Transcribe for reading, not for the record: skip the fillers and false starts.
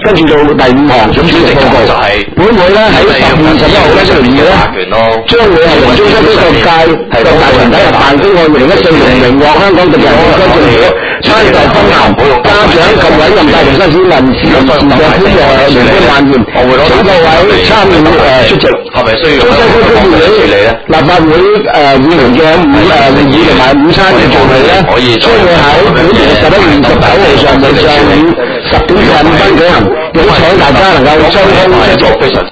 跟住到第5項總主席報告，本會咧喺10月21號咧星期二咧，將會係由中西區各界各大團體合辦公案2014年榮獲香港特別行政區政府參與分行家長及委任大庭紳士臨時嘅官聯歡晚宴，請各位參與出席。係咪需要中西區區議會立法會議員嘅會議同埋午餐嘅聚會咧，將會喺本年11月29號上午10點45分舉行，邀請大家能夠抽空出席。